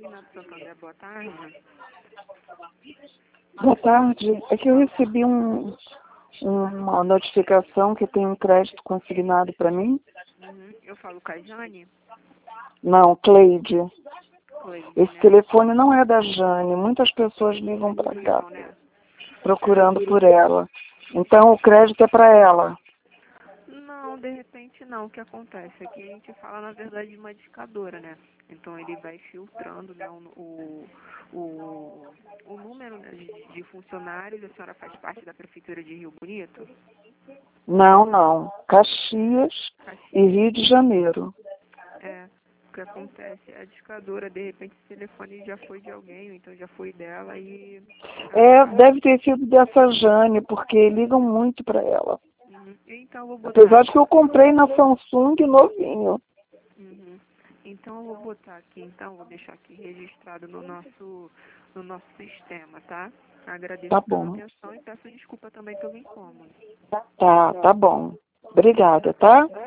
Consignado Santander, boa tarde. Boa tarde. É que eu recebi uma notificação que tem um crédito consignado para mim. Eu falo com a Jane. Não, Cleide. Cleide, Esse né? telefone não é da Jane. Muitas pessoas ligam para cá Não, né? procurando por ela. Então o crédito é para ela. Não, de repente não. O que acontece é que a gente fala, na verdade, de uma discadora, né? Então ele vai filtrando, né, o número, né, de funcionários. A senhora faz parte da Prefeitura de Rio Bonito? Não. Caxias e Rio de Janeiro. O que acontece é a discadora, de repente esse telefone já foi de alguém, ou então já foi dela e... Deve ter sido dessa Jane, porque ligam muito para ela. Então eu vou botar... Apesar de que eu comprei na Samsung novinho. Então eu vou botar aqui, então vou deixar aqui registrado no nosso sistema, tá? Agradeço pela atenção e peço desculpa também pelo incômodo. Tá bom. Obrigada, tá?